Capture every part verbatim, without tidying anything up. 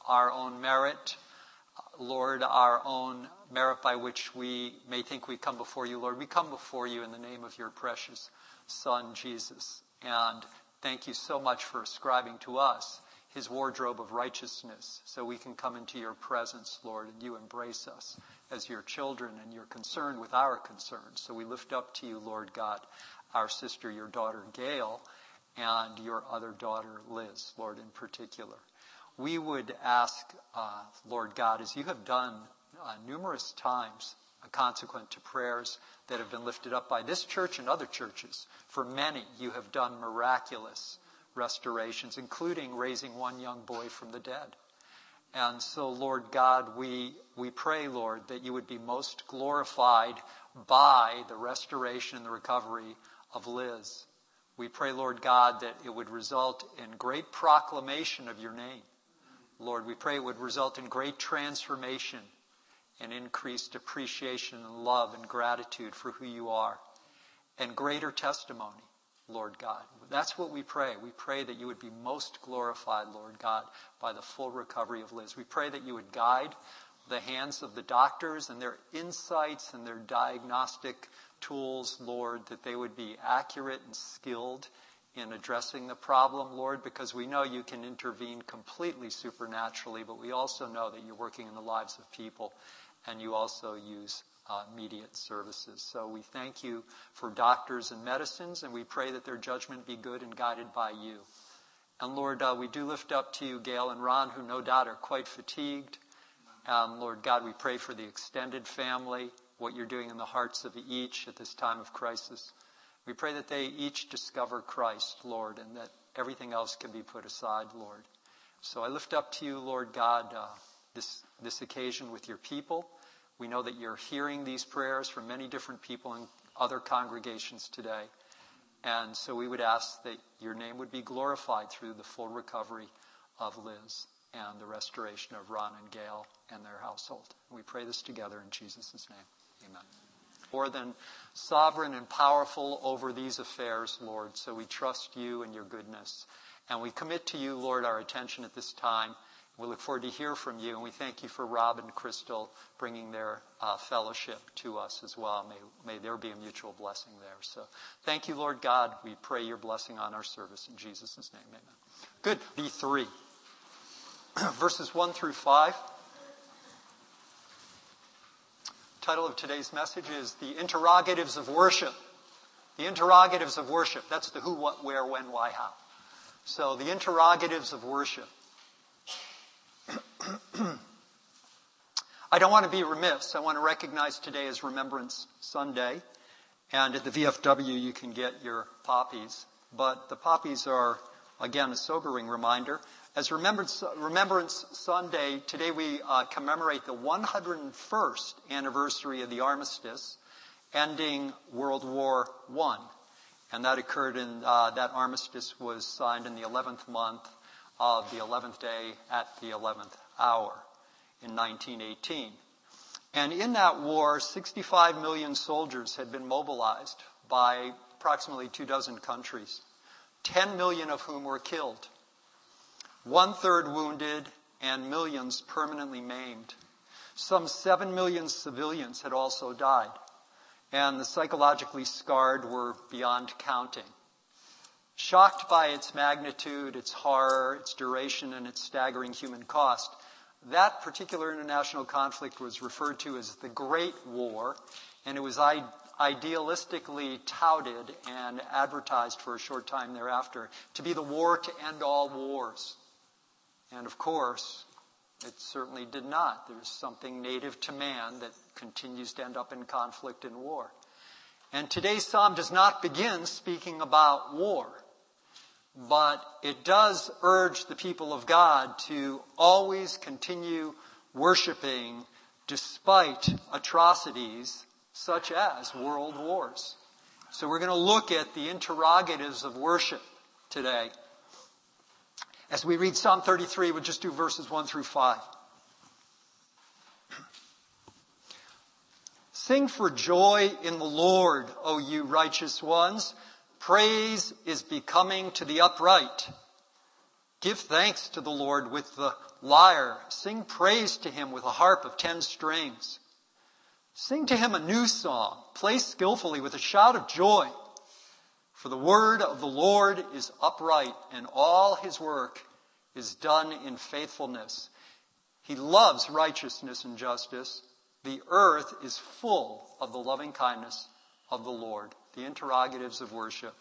our own merit, Lord, our own merit by which we may think we come before you, Lord. We come before you in the name of your precious Son, Jesus. And thank you so much for ascribing to us his wardrobe of righteousness so we can come into your presence, Lord, and you embrace us as your children and you're concerned with our concerns. So we lift up to you, Lord God, our sister, your daughter, Gail, and your other daughter, Liz, Lord, in particular. We would ask, uh, Lord God, as you have done uh, numerous times, uh, consequent to prayers that have been lifted up by this church and other churches, for many you have done miraculous restorations, including raising one young boy from the dead. And so, Lord God, we we pray, Lord, that you would be most glorified by the restoration and the recovery of Liz. We pray, Lord God, that it would result in great proclamation of your name. Lord, we pray it would result in great transformation and increased appreciation and love and gratitude for who you are, and greater testimony, Lord God. That's what we pray. We pray that you would be most glorified, Lord God, by the full recovery of Liz. We pray that you would guide the hands of the doctors and their insights and their diagnostic tools, Lord, that they would be accurate and skilled in addressing the problem, Lord, because we know you can intervene completely supernaturally, but we also know that you're working in the lives of people, and you also use uh, immediate services. So we thank you for doctors and medicines, and we pray that their judgment be good and guided by you. And Lord, uh, we do lift up to you Gail and Ron, who no doubt are quite fatigued. Um, Lord God, we pray for the extended family, what you're doing in the hearts of each at this time of crisis. We pray that they each discover Christ, Lord, and that everything else can be put aside, Lord. So I lift up to you, Lord God, uh, this, this occasion with your people. We know that you're hearing these prayers from many different people in other congregations today. And so we would ask that your name would be glorified through the full recovery of Liz and the restoration of Ron and Gail and their household. We pray this together in Jesus' name. Amen. More than sovereign and powerful over these affairs, Lord, so we trust you and your goodness. And we commit to you, Lord, our attention at this time. We look forward to hear from you, and we thank you for Rob and Crystal bringing their uh, fellowship to us as well. May, may there be a mutual blessing there. So thank you, Lord God. We pray your blessing on our service in Jesus' name. Amen. Good. B three. Verses one through five. The title of today's message is The Interrogatives of Worship. The Interrogatives of Worship. That's the who, what, where, when, why, how. So the interrogatives of worship. I don't want to be remiss. I want to recognize today as Remembrance Sunday. And at the V F W you can get your poppies. But the poppies are, again, a sobering reminder. As Remembrance, Remembrance Sunday, today we uh, commemorate the one hundred first anniversary of the armistice ending World War One. And that occurred in, uh, that armistice was signed in the eleventh month of the eleventh day at the eleventh hour in nineteen eighteen. And in that war, sixty-five million soldiers had been mobilized by approximately two dozen countries, ten million of whom were killed, one-third wounded, and millions permanently maimed. Some seven million civilians had also died, and the psychologically scarred were beyond counting. Shocked by its magnitude, its horror, its duration, and its staggering human cost, that particular international conflict was referred to as the Great War, and it was I- idealistically touted and advertised for a short time thereafter to be the war to end all wars. And of course, it certainly did not. There's something native to man that continues to end up in conflict and war. And today's psalm does not begin speaking about war, but it does urge the people of God to always continue worshiping despite atrocities such as world wars. So we're going to look at the interrogatives of worship today. As we read Psalm thirty-three, we'll just do verses one through five. Sing for joy in the Lord, O you righteous ones. Praise is becoming to the upright. Give thanks to the Lord with the lyre. Sing praise to him with a harp of ten strings. Sing to him a new song. Play skillfully with a shout of joy. For the word of the Lord is upright, and all his work is done in faithfulness. He loves righteousness and justice. The earth is full of the loving kindness of the Lord. The interrogatives of worship.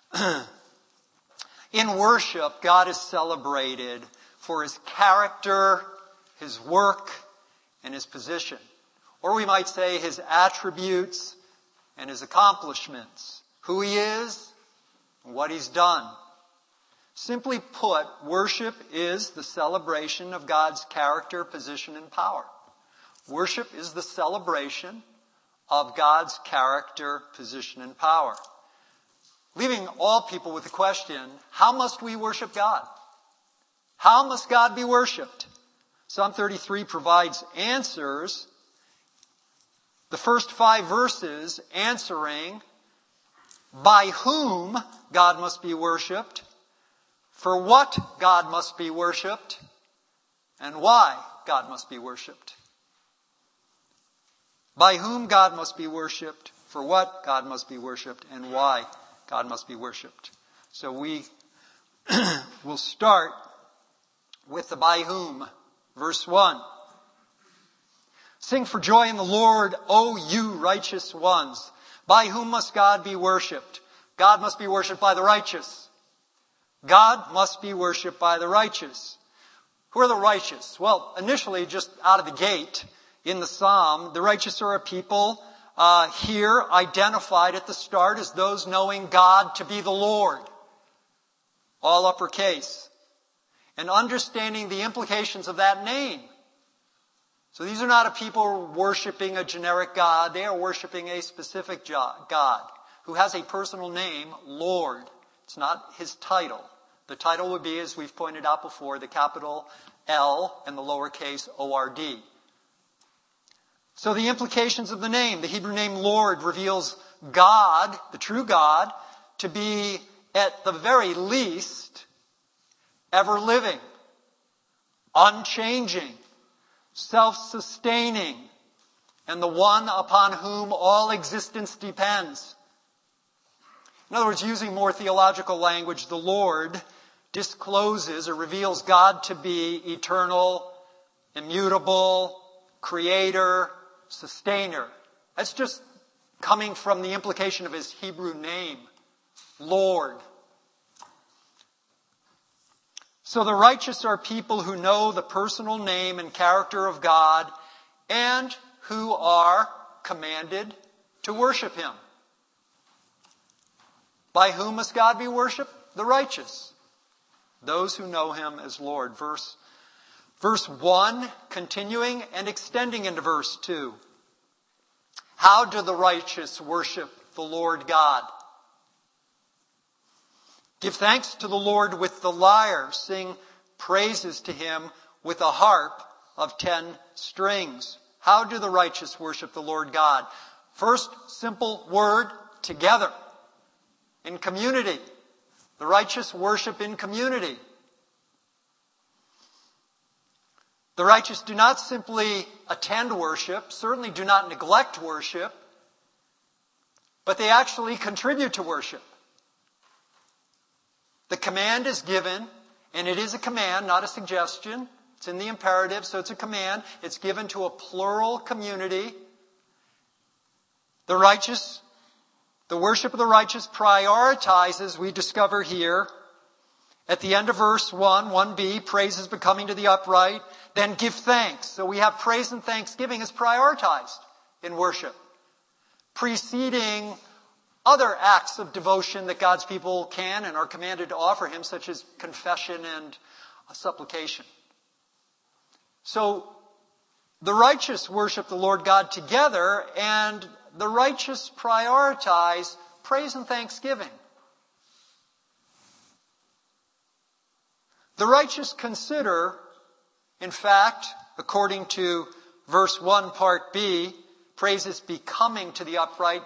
In worship, God is celebrated for his character, his work, and his position. Or we might say his attributes and his accomplishments. Who he is and what he's done. Simply put, worship is the celebration of God's character, position, and power. Worship is the celebration of God's character, position, and power. Leaving all people with the question, how must we worship God? How must God be worshipped? Psalm thirty-three provides answers. The first five verses answering by whom God must be worshipped, for what God must be worshipped, and why God must be worshipped. By whom God must be worshipped, for what God must be worshipped, and why God must be worshipped. So we will start with the by whom. Verse one. Sing for joy in the Lord, O you righteous ones. By whom must God be worshipped? God must be worshipped by the righteous. God must be worshipped by the righteous. Who are the righteous? Well, initially, just out of the gate in the psalm, the righteous are a people uh, here identified at the start as those knowing God to be the Lord. All uppercase. And understanding the implications of that name. So these are not a people worshiping a generic God. They are worshiping a specific God who has a personal name, Lord. It's not his title. The title would be, as we've pointed out before, the capital L and the lowercase O R D. So the implications of the name, the Hebrew name Lord reveals God, the true God, to be at the very least ever living, unchanging, self-sustaining, and the one upon whom all existence depends. In other words, using more theological language, the Lord discloses or reveals God to be eternal, immutable, creator, sustainer. That's just coming from the implication of his Hebrew name, Lord. So the righteous are people who know the personal name and character of God and who are commanded to worship him. By whom must God be worshipped? The righteous. Those who know him as Lord. Verse, verse one, continuing and extending into verse two. How do the righteous worship the Lord God? Give thanks to the Lord with the lyre. Sing praises to him with a harp of ten strings. How do the righteous worship the Lord God? First simple word, together. In community. The righteous worship in community. The righteous do not simply attend worship, certainly do not neglect worship, but they actually contribute to worship. The command is given, and it is a command, not a suggestion. It's in the imperative, so it's a command. It's given to a plural community. The righteous, the worship of the righteous prioritizes, we discover here, at the end of verse one, one b, praise is becoming to the upright, then give thanks. So we have praise and thanksgiving as prioritized in worship, preceding other acts of devotion that God's people can and are commanded to offer him, such as confession and supplication. So the righteous worship the Lord God together, and the righteous prioritize praise and thanksgiving. The righteous consider, in fact, according to verse one, part B, praise is becoming to the upright,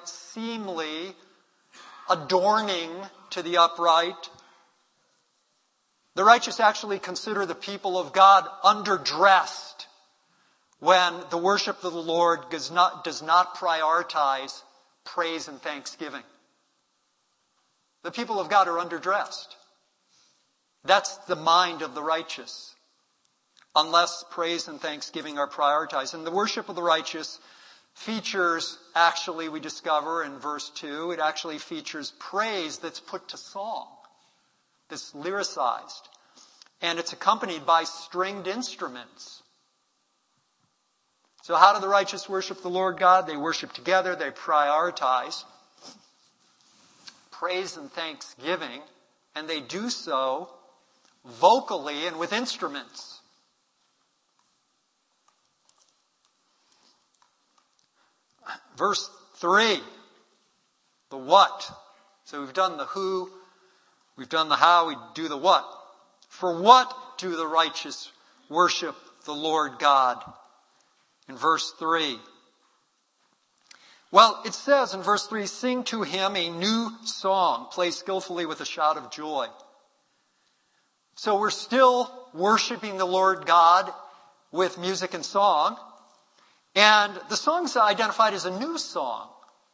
seemly, adorning to the upright. The righteous actually consider the people of God underdressed when the worship of the Lord does not, does not prioritize praise and thanksgiving. The people of God are underdressed. That's the mind of the righteous. Unless praise and thanksgiving are prioritized. And the worship of the righteous features, actually we discover in verse two, it actually features praise that's put to song. That's lyricized. And it's accompanied by stringed instruments. So how do the righteous worship the Lord God? They worship together. They prioritize praise and thanksgiving. And they do so vocally and with instruments. Verse three. The what. So we've done the who. We've done the how. We do the what. For what do the righteous worship the Lord God? In verse three. Well, it says in verse three, sing to him a new song, play skillfully with a shout of joy. So we're still worshiping the Lord God with music and song. And the song's identified as a new song.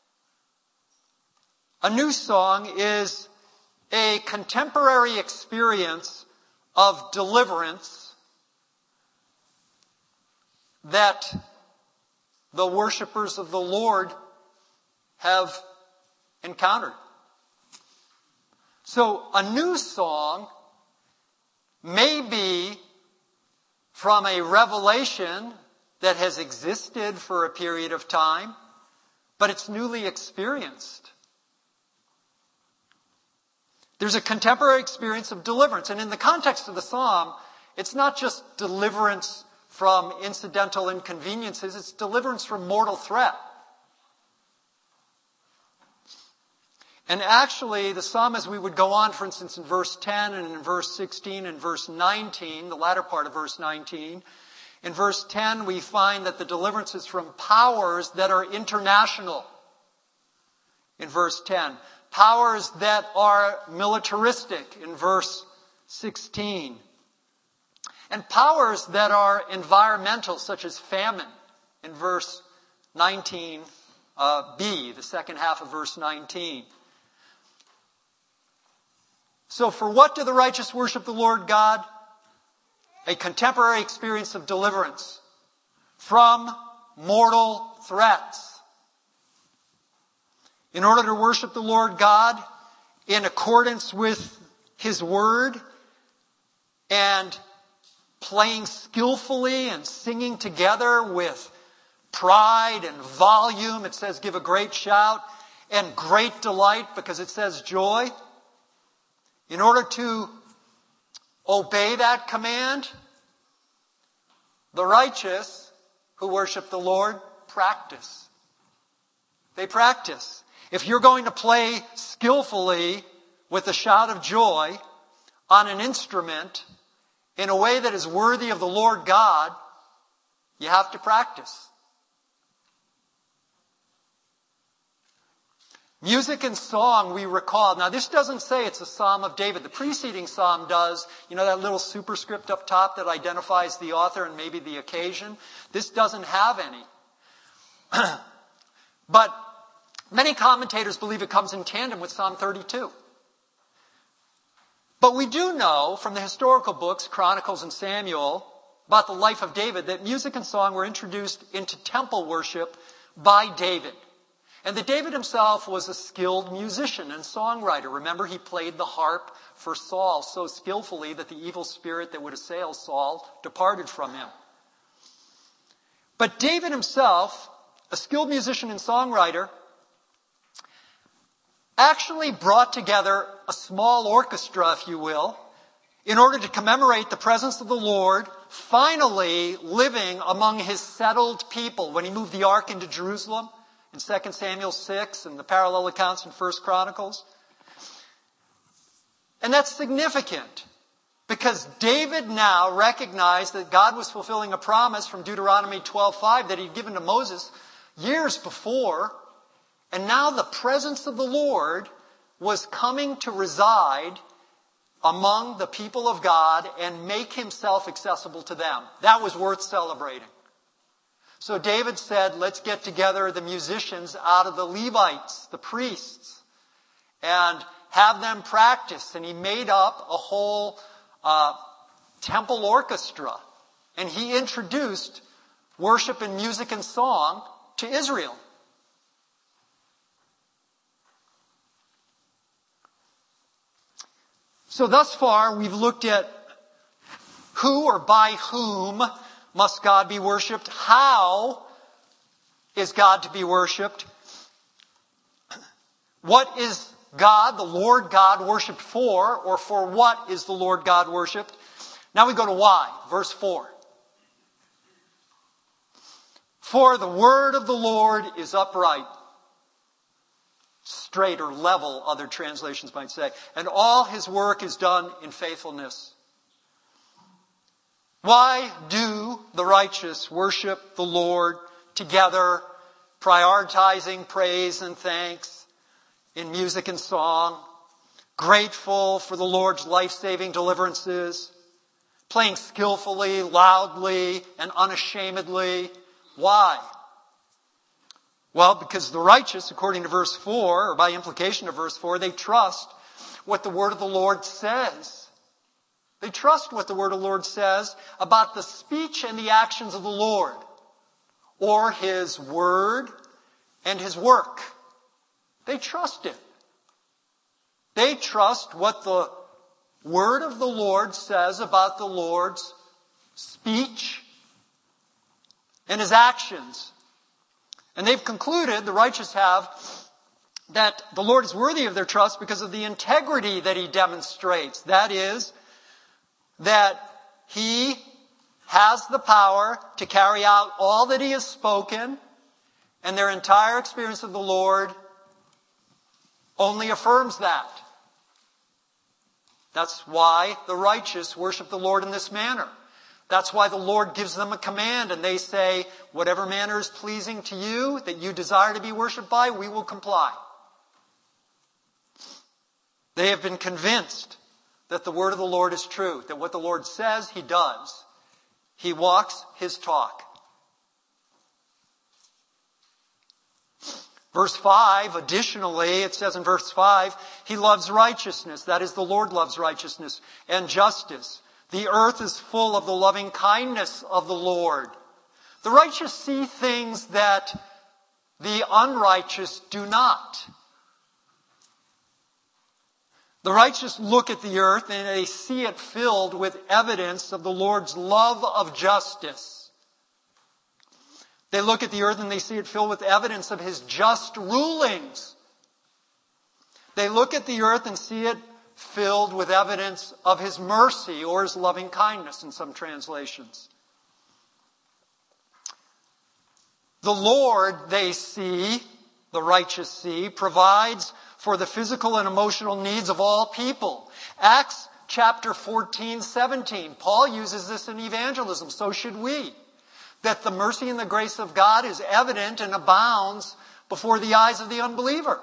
A new song is a contemporary experience of deliverance that the worshipers of the Lord have encountered. So a new song may be from a revelation that has existed for a period of time, but it's newly experienced. There's a contemporary experience of deliverance. And in the context of the psalm, it's not just deliverance from incidental inconveniences, it's deliverance from mortal threat. And actually, the psalm, as we would go on, for instance, in verse ten and in verse sixteen and verse nineteen, the latter part of verse nineteen, in verse ten we find that the deliverance is from powers that are international. In verse ten. Powers that are militaristic in verse sixteen. And powers that are environmental, such as famine, in verse nineteen uh, b, the second half of verse nineteen. So for what do the righteous worship the Lord God? A contemporary experience of deliverance from mortal threats. In order to worship the Lord God in accordance with His Word and playing skillfully and singing together with pride and volume. It says give a great shout and great delight because it says joy. In order to obey that command, the righteous who worship the Lord practice. They practice. If you're going to play skillfully with a shout of joy on an instrument in a way that is worthy of the Lord God, you have to practice. Music and song, we recall. Now, this doesn't say it's a Psalm of David. The preceding psalm does. You know that little superscript up top that identifies the author and maybe the occasion? This doesn't have any. But many commentators believe it comes in tandem with Psalm thirty-two. But we do know from the historical books, Chronicles and Samuel, about the life of David, that music and song were introduced into temple worship by David. And that David himself was a skilled musician and songwriter. Remember, he played the harp for Saul so skillfully that the evil spirit that would assail Saul departed from him. But David himself, a skilled musician and songwriter, actually brought together a small orchestra, if you will, in order to commemorate the presence of the Lord finally living among his settled people when he moved the ark into Jerusalem in Second Samuel six and the parallel accounts in First Chronicles. And that's significant because David now recognized that God was fulfilling a promise from Deuteronomy twelve five that he'd given to Moses years before. And now the presence of the Lord was coming to reside among the people of God and make himself accessible to them. That was worth celebrating. So David said, let's get together the musicians out of the Levites, the priests, and have them practice. And he made up a whole uh, temple orchestra. And he introduced worship and music and song to Israel. So thus far, we've looked at who or by whom must God be worshipped? How is God to be worshipped? What is God, the Lord God, worshipped for? Or for what is the Lord God worshipped? Now we go to why. Verse four. For the word of the Lord is upright. Straight or level, other translations might say. And all his work is done in faithfulness. Why do the righteous worship the Lord together, prioritizing praise and thanks in music and song, grateful for the Lord's life-saving deliverances, playing skillfully, loudly, and unashamedly? Why? Well, because the righteous, according to verse four, or by implication of verse four, they trust what the word of the Lord says. They trust what the word of the Lord says about the speech and the actions of the Lord, or his word and his work. They trust it. They trust what the word of the Lord says about the Lord's speech and his actions. And they've concluded, the righteous have, that the Lord is worthy of their trust because of the integrity that he demonstrates. That is, that he has the power to carry out all that he has spoken, and their entire experience of the Lord only affirms that. That's why the righteous worship the Lord in this manner. That's why the Lord gives them a command, and they say, whatever manner is pleasing to you, that you desire to be worshipped by, we will comply. They have been convinced that the word of the Lord is true, that what the Lord says, he does. He walks his talk. Verse five, additionally, it says in verse five, he loves righteousness. That is, the Lord loves righteousness and justice. The earth is full of the loving kindness of the Lord. The righteous see things that the unrighteous do not. The righteous look at the earth and they see it filled with evidence of the Lord's love of justice. They look at the earth and they see it filled with evidence of his just rulings. They look at the earth and see it filled with evidence of his mercy or his loving kindness in some translations. The Lord, they see, the righteous see, provides for the physical and emotional needs of all people. Acts chapter fourteen, seventeen. Paul uses this in evangelism, so should we. That the mercy and the grace of God is evident and abounds before the eyes of the unbeliever.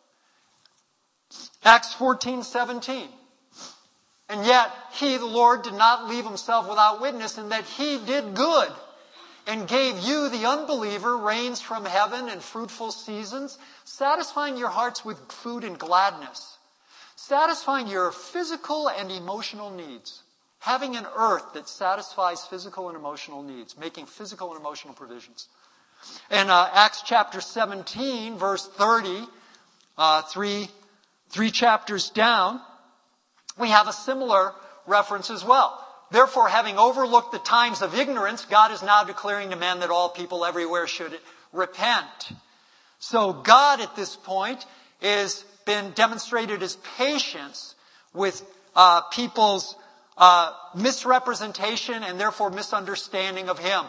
Acts fourteen, seventeen. And yet, he, the Lord, did not leave himself without witness, in that he did good and gave you, the unbeliever, rains from heaven and fruitful seasons, satisfying your hearts with food and gladness, satisfying your physical and emotional needs, having an earth that satisfies physical and emotional needs, making physical and emotional provisions. In uh, Acts chapter seventeen, verse thirty, uh, three, three chapters down, we have a similar reference as well. Therefore, having overlooked the times of ignorance, God is now declaring to men that all people everywhere should repent. So God at this point has been demonstrated his patience with uh, people's uh, misrepresentation and therefore misunderstanding of him.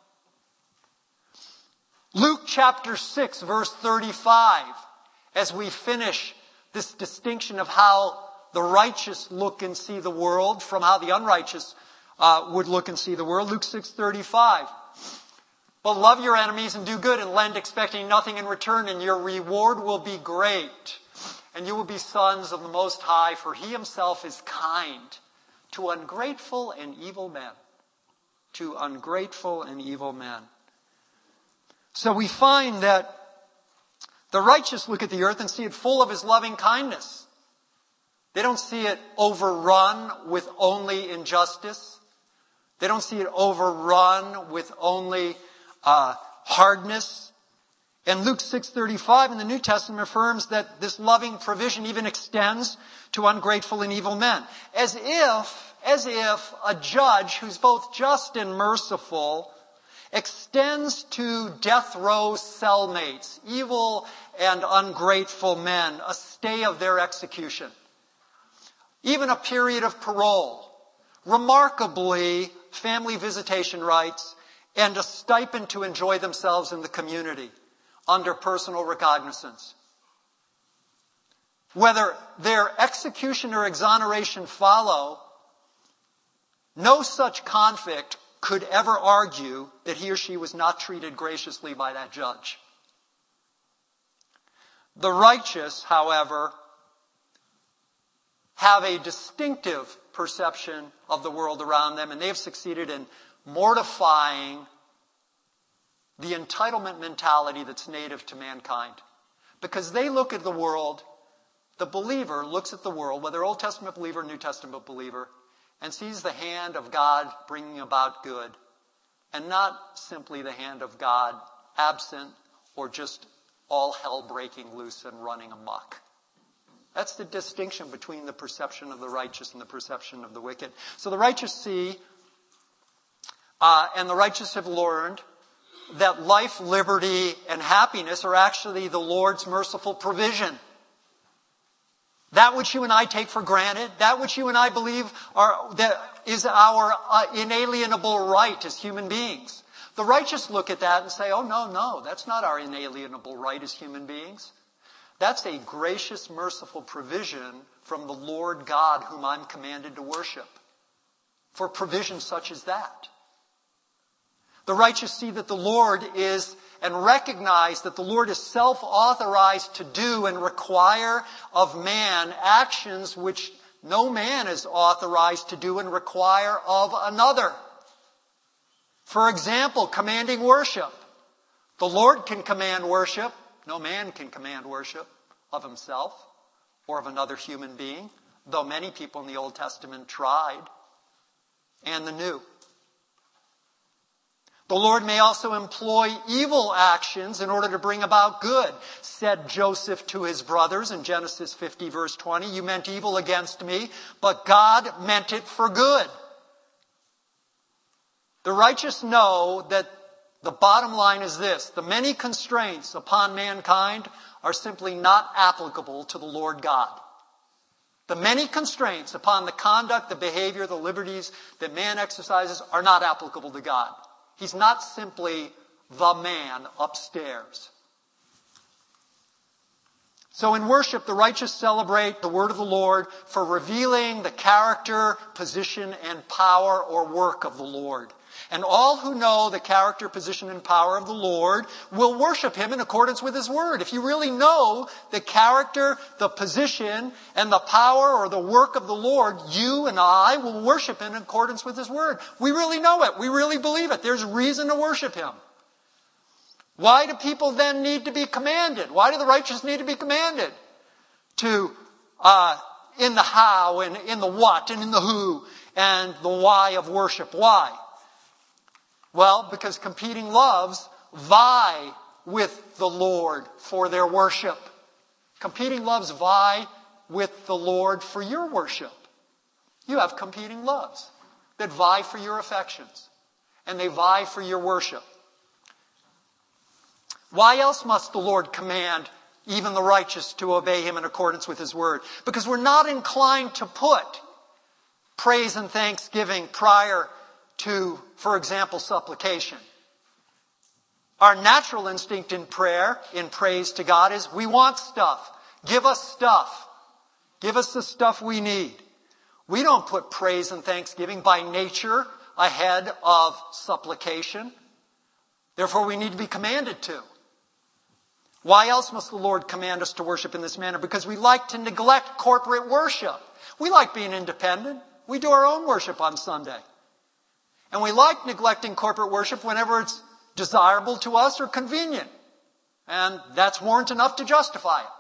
Luke chapter six, verse thirty-five, as we finish this distinction of how the righteous look and see the world from how the unrighteous uh, would look and see the world. Luke six thirty-five. But love your enemies and do good and lend, expecting nothing in return, and your reward will be great. and you will be sons of the Most High, for he himself is kind to ungrateful and evil men. To ungrateful and evil men. So we find that the righteous look at the earth and see it full of his loving kindness. They don't see it overrun with only injustice. They don't see it overrun with only uh, hardness. And Luke six thirty-five in the New Testament affirms that this loving provision even extends to ungrateful and evil men. As if, as if a judge who's both just and merciful extends to death row cellmates, evil and ungrateful men, a stay of their execution. Even a period of parole. Remarkably, family visitation rights and a stipend to enjoy themselves in the community under personal recognizance. Whether their execution or exoneration follow, no such convict could ever argue that he or she was not treated graciously by that judge. The righteous, however, have a distinctive perception of the world around them, and they have succeeded in mortifying the entitlement mentality that's native to mankind. Because they look at the world, the believer looks at the world, whether Old Testament believer or New Testament believer, and sees the hand of God bringing about good, and not simply the hand of God absent or just all hell breaking loose and running amok. That's the distinction between the perception of the righteous and the perception of the wicked. So the righteous see, uh, and the righteous have learned that life, liberty, and happiness are actually the Lord's merciful provision. That which you and I take for granted, that which you and I believe are, that is our uh, inalienable right as human beings. The righteous look at that and say, oh, no, no, that's not our inalienable right as human beings. That's a gracious, merciful provision from the Lord God whom I'm commanded to worship. For provision such as that. The righteous see that the Lord is, and recognize that the Lord is self-authorized to do and require of man actions which no man is authorized to do and require of another. For example, commanding worship. The Lord can command worship. No man can command worship of himself or of another human being, though many people in the Old Testament tried, and the New. The Lord may also employ evil actions in order to bring about good. Said Joseph to his brothers in Genesis fifty verse twenty, you meant evil against me, but God meant it for good. The righteous know that the bottom line is this: the many constraints upon mankind are simply not applicable to the Lord God. The many constraints upon the conduct, the behavior, the liberties that man exercises are not applicable to God. He's not simply the man upstairs. So in worship, the righteous celebrate the word of the Lord for revealing the character, position, and power or work of the Lord. And all who know the character, position, and power of the Lord will worship him in accordance with his word. If you really know the character, the position, and the power or the work of the Lord, you and I will worship him in accordance with his word. We really know it. We really believe it. There's reason to worship him. Why do people then need to be commanded? Why do the righteous need to be commanded? To, uh, in the how and in the what and in the who and the why of worship. Why? Well, because competing loves vie with the Lord for their worship. Competing loves vie with the Lord for your worship. You have competing loves that vie for your affections. And they vie for your worship. Why else must the Lord command even the righteous to obey him in accordance with his word? Because we're not inclined to put praise and thanksgiving prior to, for example, supplication. Our natural instinct in prayer, in praise to God, is we want stuff. Give us stuff. Give us the stuff we need. We don't put praise and thanksgiving by nature ahead of supplication. Therefore, we need to be commanded to. Why else must the Lord command us to worship in this manner? Because we like to neglect corporate worship. We like being independent. We do our own worship on Sunday. And we like neglecting corporate worship whenever it's desirable to us or convenient. And that's warrant enough to justify it.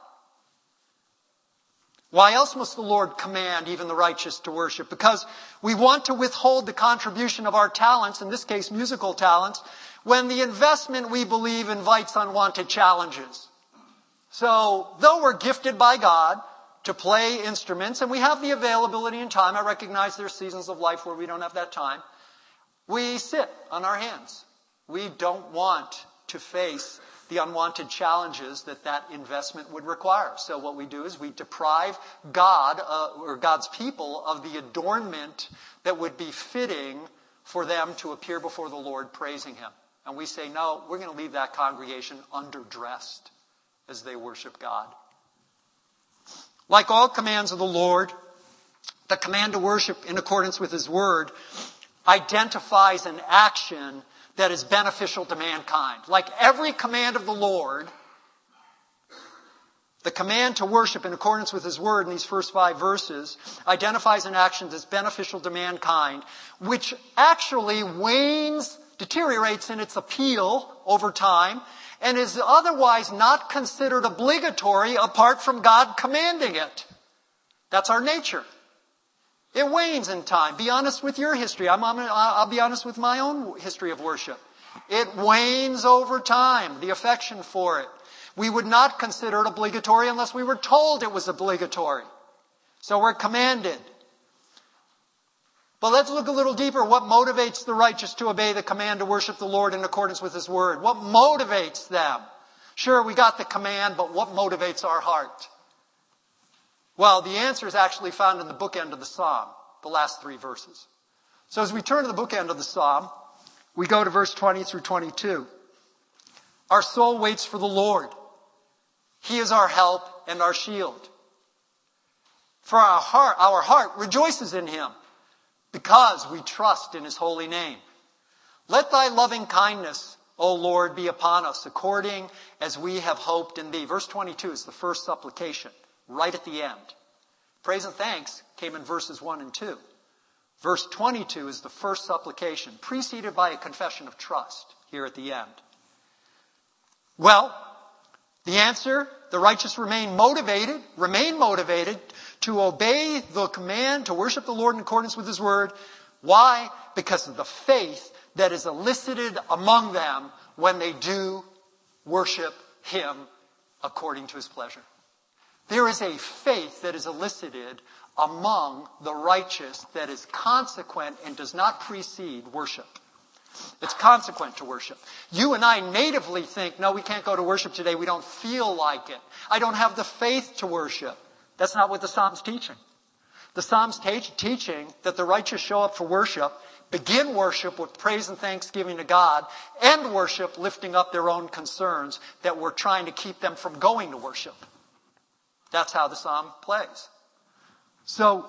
Why else must the Lord command even the righteous to worship? Because we want to withhold the contribution of our talents, in this case musical talents, when the investment, we believe, invites unwanted challenges. So, though we're gifted by God to play instruments, and we have the availability and time, I recognize there are seasons of life where we don't have that time, we sit on our hands. We don't want to face the unwanted challenges that that investment would require. So what we do is we deprive God, uh, or God's people, of the adornment that would be fitting for them to appear before the Lord praising Him. And we say, no, we're going to leave that congregation underdressed as they worship God. Like all commands of the Lord, the command to worship in accordance with His Word identifies an action that is beneficial to mankind. Like every command of the Lord, the command to worship in accordance with His Word in these first five verses identifies an action that's beneficial to mankind, which actually wanes, deteriorates in its appeal over time, and is otherwise not considered obligatory apart from God commanding it. That's our nature. It wanes in time. Be honest with your history. I'm, I'm, I'll be honest with my own history of worship. It wanes over time, the affection for it. We would not consider it obligatory unless we were told it was obligatory. So we're commanded. But let's look a little deeper. What motivates the righteous to obey the command to worship the Lord in accordance with His Word? What motivates them? Sure, we got the command, but what motivates our heart? Well, the answer is actually found in the bookend of the Psalm, the last three verses. So as we turn to the bookend of the Psalm, we go to verse twenty through twenty-two. Our soul waits for the Lord. He is our help and our shield. For our heart, our heart rejoices in Him, because we trust in His holy name. Let Thy loving kindness, O Lord, be upon us, according as we have hoped in Thee. Verse twenty-two is the first supplication, right at the end. Praise and thanks came in verses one and two. Verse twenty-two is the first supplication, preceded by a confession of trust here at the end. Well, the answer, the righteous remain motivated, remain motivated to obey the command to worship the Lord in accordance with His Word. Why? Because of the faith that is elicited among them when they do worship Him according to His pleasure. There is a faith that is elicited among the righteous that is consequent and does not precede worship. It's consequent to worship. You and I natively think, no, we can't go to worship today. We don't feel like it. I don't have the faith to worship. That's not what the Psalm's teaching. The Psalm's te- teaching that the righteous show up for worship, begin worship with praise and thanksgiving to God, end worship lifting up their own concerns that we're trying to keep them from going to worship. That's how the Psalm plays. So,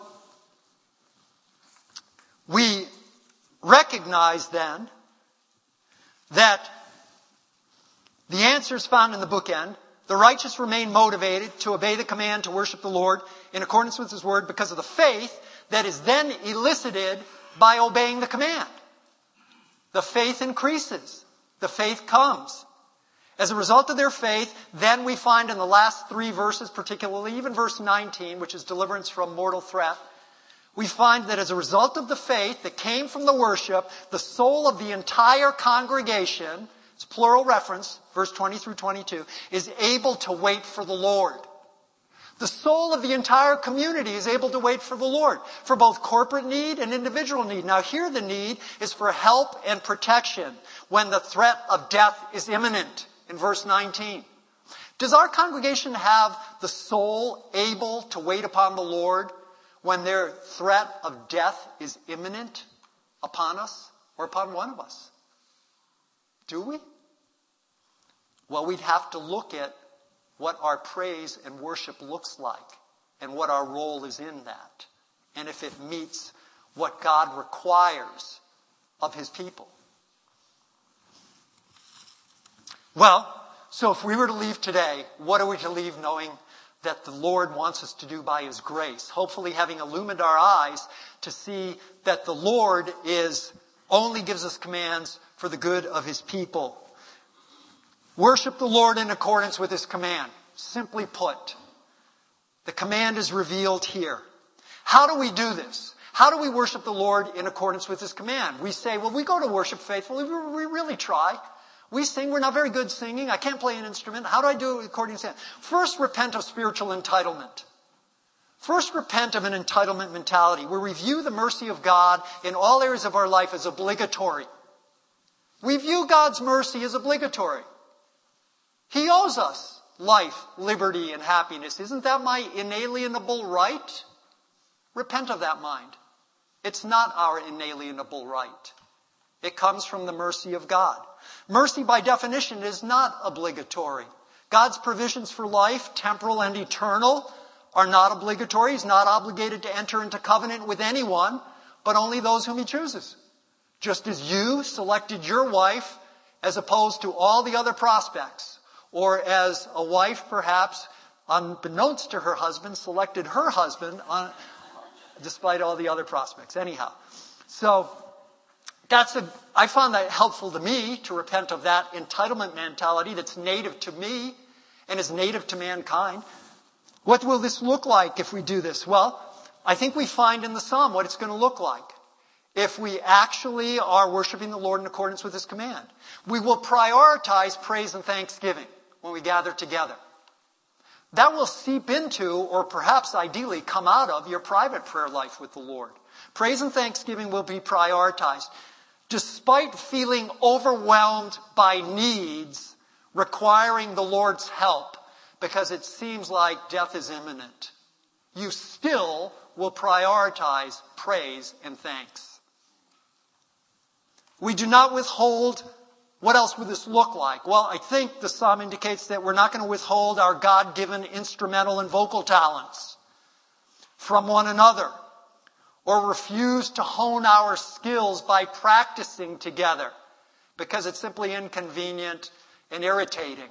we recognize then that the answer is found in the bookend. The righteous remain motivated to obey the command to worship the Lord in accordance with His Word because of the faith that is then elicited by obeying the command. The faith increases. The faith comes. As a result of their faith, then we find in the last three verses, particularly even verse nineteen, which is deliverance from mortal threat, we find that as a result of the faith that came from the worship, the soul of the entire congregation, it's plural reference, verse twenty through twenty-two, is able to wait for the Lord. The soul of the entire community is able to wait for the Lord, for both corporate need and individual need. Now here the need is for help and protection when the threat of death is imminent, in verse nineteen. Does our congregation have the soul able to wait upon the Lord when their threat of death is imminent upon us or upon one of us? Do we? Well, we'd have to look at what our praise and worship looks like and what our role is in that, and if it meets what God requires of His people. Well, So if we were to leave today, what are we to leave knowing that the Lord wants us to do by His grace? Hopefully having illumined our eyes to see that the Lord is only gives us commands for the good of His people. Worship the Lord in accordance with His command. Simply put, the command is revealed here. How do we do this? How do we worship the Lord in accordance with His command? We say, well, we go to worship faithfully. We really try. We sing. We're not very good singing. I can't play an instrument. How do I do it according to that? First, repent of spiritual entitlement. First, repent of an entitlement mentality, where we view the mercy of God in all areas of our life as obligatory. We view God's mercy as obligatory. He owes us life, liberty, and happiness. Isn't that my inalienable right? Repent of that mind. It's not our inalienable right. It comes from the mercy of God. Mercy, by definition, is not obligatory. God's provisions for life, temporal and eternal, are not obligatory. He's not obligated to enter into covenant with anyone, but only those whom He chooses. Just as you selected your wife as opposed to all the other prospects, or as a wife, perhaps, unbeknownst to her husband, selected her husband on, despite all the other prospects. Anyhow, so that's a, I found that helpful to me to repent of that entitlement mentality that's native to me and is native to mankind. What will this look like if we do this? Well, I think we find in the Psalm what it's going to look like if we actually are worshiping the Lord in accordance with His command. We will prioritize praise and thanksgiving when we gather together. That will seep into, or perhaps ideally come out of, your private prayer life with the Lord. Praise and thanksgiving will be prioritized. Despite feeling overwhelmed by needs requiring the Lord's help, because it seems like death is imminent, you still will prioritize praise and thanks. We do not withhold. What else would this look like? Well, I think the Psalm indicates that we're not going to withhold our God-given instrumental and vocal talents from one another, or refuse to hone our skills by practicing together because it's simply inconvenient and irritating.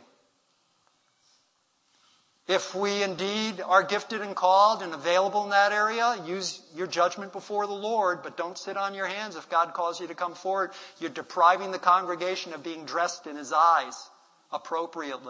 If we indeed are gifted and called and available in that area, use your judgment before the Lord, but don't sit on your hands if God calls you to come forward. You're depriving the congregation of being dressed in His eyes appropriately.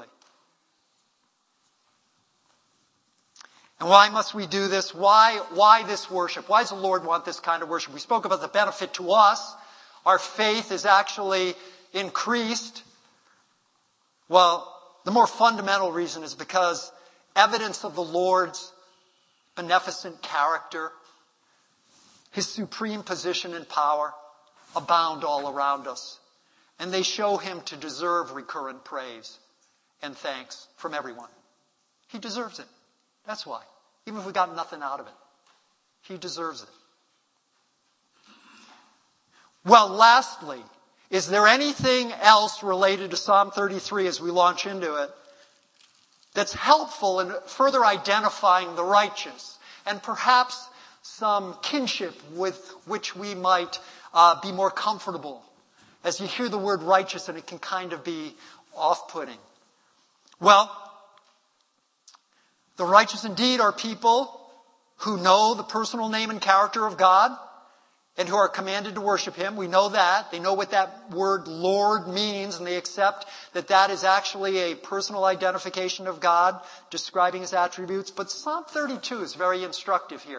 And why must we do this? Why, why this worship? Why does the Lord want this kind of worship? We spoke about the benefit to us. Our faith is actually increased. Well, the more fundamental reason is because evidence of the Lord's beneficent character, His supreme position and power, abound all around us. And they show Him to deserve recurrent praise and thanks from everyone. He deserves it. That's why. Even if we got nothing out of it. He deserves it. Well, lastly, is there anything else related to Psalm thirty-three as we launch into it that's helpful in further identifying the righteous, and perhaps some kinship with which we might uh, be more comfortable as you hear the word righteous and it can kind of be off-putting? Well, the righteous indeed are people who know the personal name and character of God and who are commanded to worship Him. We know that. They know what that word Lord means, and they accept that that is actually a personal identification of God, describing His attributes. But Psalm thirty-two is very instructive here.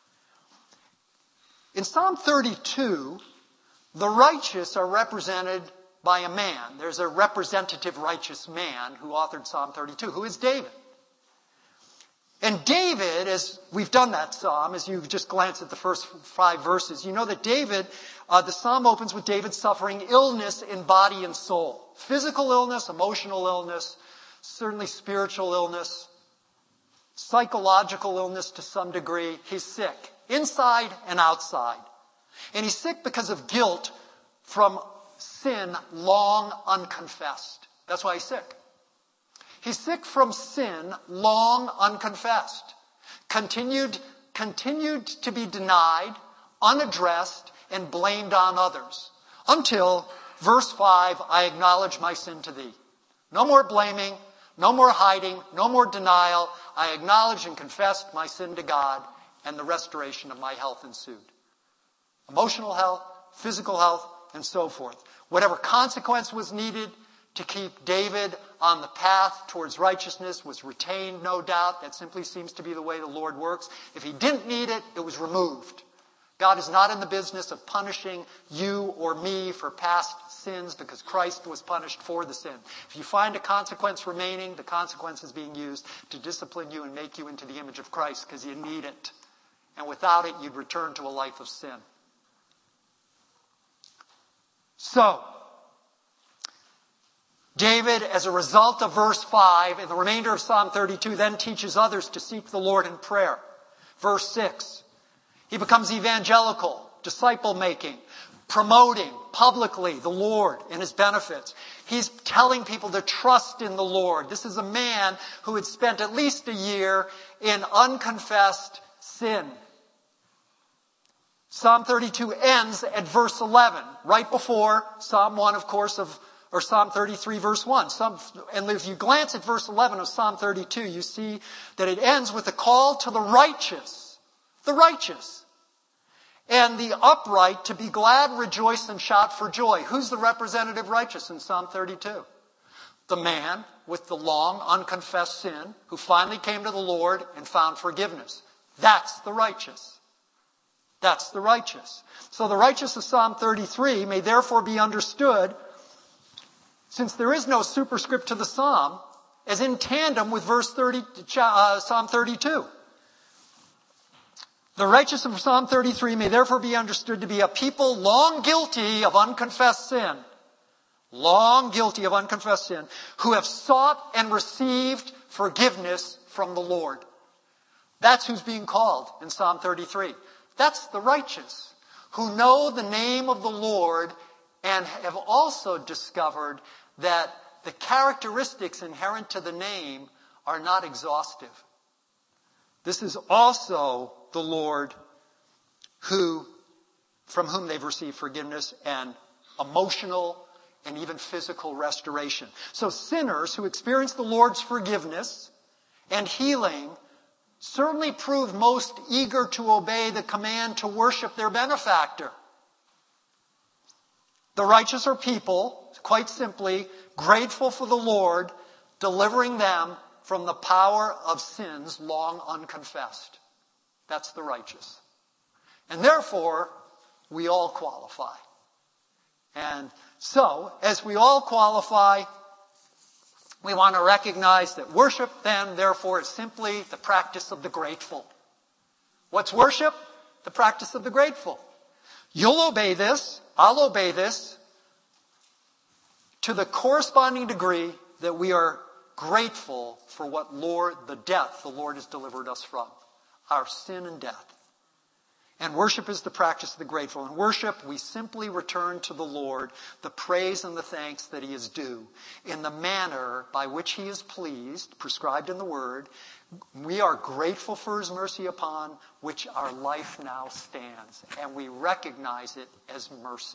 In Psalm thirty-two, the righteous are represented by a man. There's a representative righteous man who authored Psalm thirty-two, who is David. And David, as we've done that psalm, as you've just glanced at the first five verses, you know that David, uh, the psalm opens with David suffering illness in body and soul. Physical illness, emotional illness, certainly spiritual illness, psychological illness to some degree. He's sick, inside and outside. And he's sick because of guilt from sin long unconfessed. That's why he's sick. He's sick from sin long unconfessed, continued, continued to be denied, unaddressed, and blamed on others. Until, verse five, I acknowledge my sin to thee. No more blaming, no more hiding, no more denial. I acknowledged and confessed my sin to God, and the restoration of my health ensued. Emotional health, physical health, and so forth. Whatever consequence was needed to keep David on the path towards righteousness was retained, no doubt. That simply seems to be the way the Lord works. If he didn't need it, it was removed. God is not in the business of punishing you or me for past sins because Christ was punished for the sin. If you find a consequence remaining, the consequence is being used to discipline you and make you into the image of Christ because you need it. And without it, you'd return to a life of sin. So, David, as a result of verse five and the remainder of Psalm thirty-two, then teaches others to seek the Lord in prayer. Verse six, he becomes evangelical, disciple-making, promoting publicly the Lord and his benefits. He's telling people to trust in the Lord. This is a man who had spent at least a year in unconfessed sin. Psalm thirty-two ends at verse eleven, right before Psalm one, of course, of or Psalm thirty-three, verse one. Some, and if you glance at verse eleven of Psalm thirty-two, you see that it ends with a call to the righteous. The righteous. And the upright to be glad, rejoice, and shout for joy. Who's the representative righteous in Psalm thirty-two? The man with the long, unconfessed sin who finally came to the Lord and found forgiveness. That's the righteous. That's the righteous. So the righteous of Psalm thirty-three may therefore be understood, since there is no superscript to the psalm, as in tandem with verse thirty, uh, Psalm thirty-two. The righteous of Psalm thirty-three may therefore be understood to be a people long guilty of unconfessed sin, long guilty of unconfessed sin, who have sought and received forgiveness from the Lord. That's who's being called in Psalm thirty-three. That's the righteous, who know the name of the Lord and have also discovered that the characteristics inherent to the name are not exhaustive. This is also the Lord who, from whom they've received forgiveness and emotional and even physical restoration. So sinners who experience the Lord's forgiveness and healing certainly prove most eager to obey the command to worship their benefactor. The righteous are people, quite simply, grateful for the Lord, delivering them from the power of sins long unconfessed. That's the righteous. And therefore, we all qualify. And so, as we all qualify, we want to recognize that worship, then, therefore, is simply the practice of the grateful. What's worship? The practice of the grateful. You'll obey this, I'll obey this, to the corresponding degree that we are grateful for what Lord, the death the Lord has delivered us from, our sin and death. And worship is the practice of the grateful. In worship, we simply return to the Lord the praise and the thanks that he is due in the manner by which he is pleased, prescribed in the Word. We are grateful for his mercy upon which our life now stands, and we recognize it as mercy.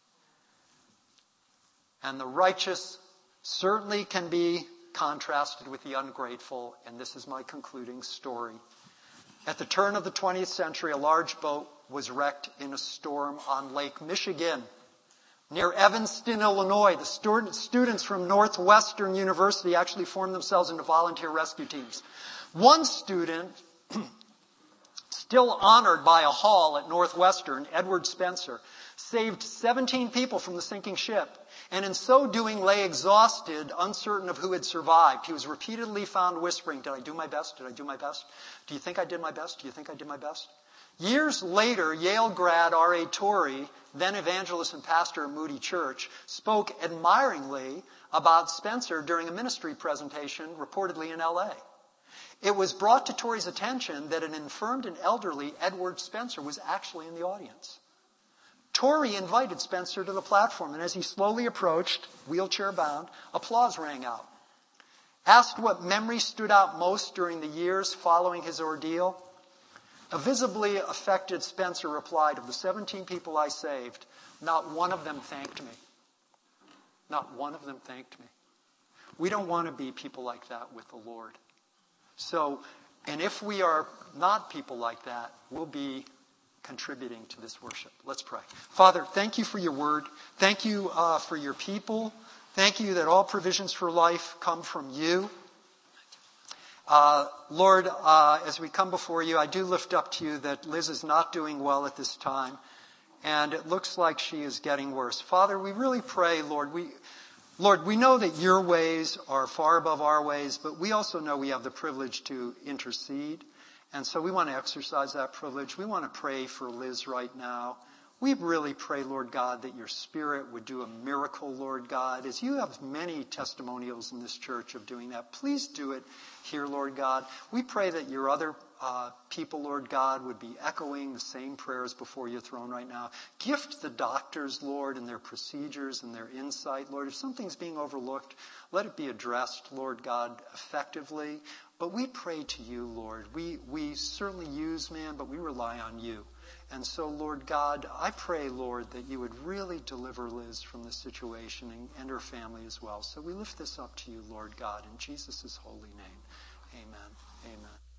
And the righteous certainly can be contrasted with the ungrateful, and this is my concluding story. At the turn of the twentieth century, a large boat was wrecked in a storm on Lake Michigan. Near Evanston, Illinois, the students from Northwestern University actually formed themselves into volunteer rescue teams. One student, still honored by a hall at Northwestern, Edward Spencer, saved seventeen people from the sinking ship, and in so doing lay exhausted, uncertain of who had survived. He was repeatedly found whispering, "Did I do my best? Did I do my best? Do you think I did my best? Do you think I did my best?" Years later, Yale grad R A Torrey, then evangelist and pastor of Moody Church, spoke admiringly about Spencer during a ministry presentation reportedly in L A. It was brought to Torrey's attention that an infirmed and elderly Edward Spencer was actually in the audience. Torrey invited Spencer to the platform, and as he slowly approached, wheelchair-bound, applause rang out. Asked what memory stood out most during the years following his ordeal, a visibly affected Spencer replied, "Of the seventeen people I saved, not one of them thanked me. Not one of them thanked me." We don't want to be people like that with the Lord. So, and if we are not people like that, we'll be contributing to this worship. Let's pray. Father, thank you for your word. Thank you uh, for your people. Thank you that all provisions for life come from you. Uh, Lord, uh, as we come before you, I do lift up to you that Liz is not doing well at this time, and it looks like she is getting worse. Father, we really pray, Lord, we, Lord, we know that your ways are far above our ways, but we also know we have the privilege to intercede. And so we want to exercise that privilege. We want to pray for Liz right now. We really pray, Lord God, that your Spirit would do a miracle, Lord God. As you have many testimonials in this church of doing that, please do it here, Lord God. We pray that your other uh, people, Lord God, would be echoing the same prayers before your throne right now. Gift the doctors, Lord, and their procedures and their insight. Lord, if something's being overlooked, let it be addressed, Lord God, effectively. But we pray to you, Lord. We, we certainly use man, but we rely on you. And so, Lord God, I pray, Lord, that you would really deliver Liz from this situation and, and her family as well. So we lift this up to you, Lord God, in Jesus' holy name. Amen. Amen.